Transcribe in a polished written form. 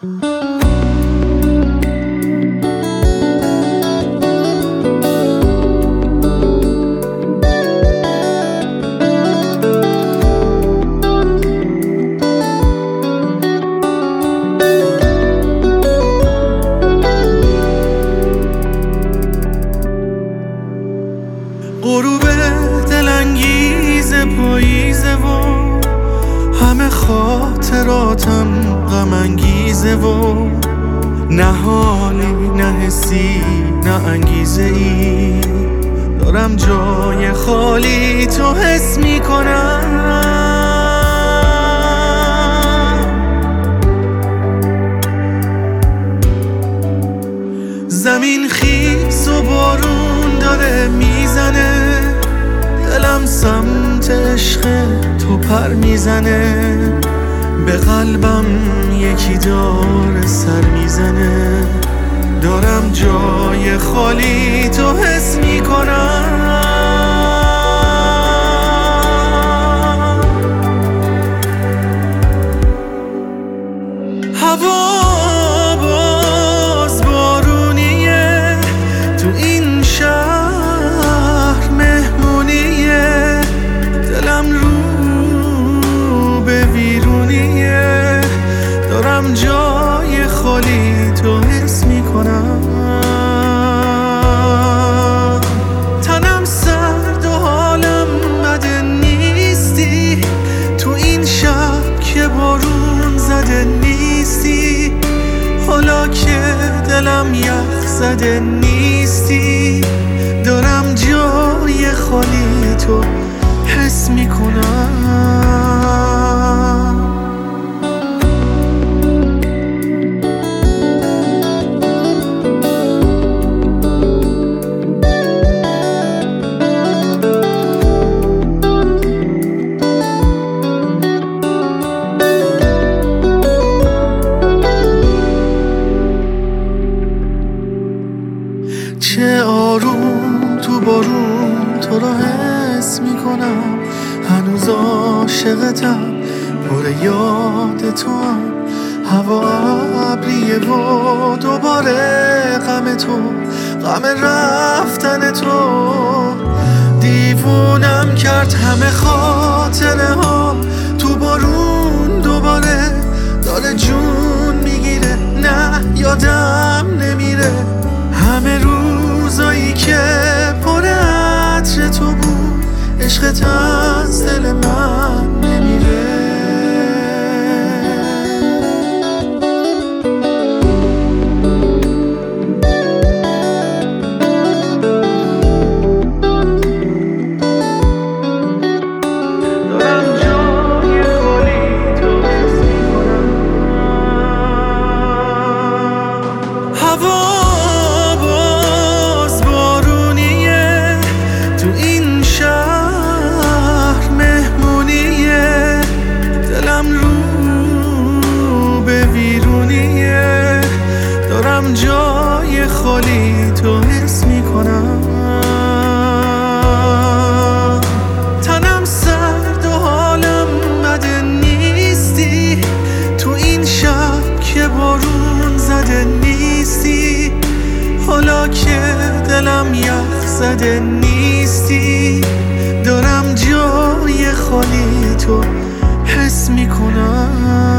غروب دلانگیز پاییزه و همه خاطراتم غم انگیزه و نه حالی نه حسی نه انگیزه ای، دارم جای خالی تو حس میکنم. زمین خیس و بارون داره میزنه، دلم سمت عشق تو پر میزنه، به قلبم یکی داره سر میزنه، دارم جای خالی تو حس میکنم. هوا باز بارونیه، تو این شهر مهمونیه، دلم رو به ویرونیه، دارم جای خالی تو حس میکنم. تنم سرد و حالم بده نیستی، تو این شب که بارون زده نیستی، حالا که دلم یخ زده نیستی، دارم جای خالی تو حس میکنم. چه آروم تو بارون تو رو حس میکنم، هنوز عاشقتم پر یاد تو هم، هوا ابریه و دوباره غم تو، غم رفتن تو، دیوونم کرد همه خاطره ها، تو بارون دوباره داره جون میگیره، نه یادم نمیره همه روزایی که پر عطر تو بود، عشقت از دل من نمیره. دارم جای خالی تو حس میکنم. هوا دارم جای خالی تو حس میکنم. تنم سرد و حالم بده نیستی، تو این شب که بارون زده نیستی، حالا که دلم یخ زده نیستی، دارم جای خالی تو حس میکنم.